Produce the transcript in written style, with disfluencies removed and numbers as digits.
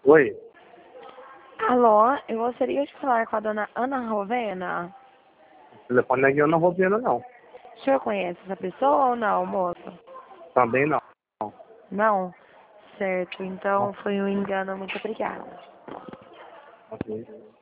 Oi, Alô, eu gostaria de falar com a dona Ana Rovena. o telefone não é de Ana Rovena, não. O senhor conhece essa pessoa ou não, moço? Também não. Não? Certo, então foi um engano. Muito obrigada. Ok.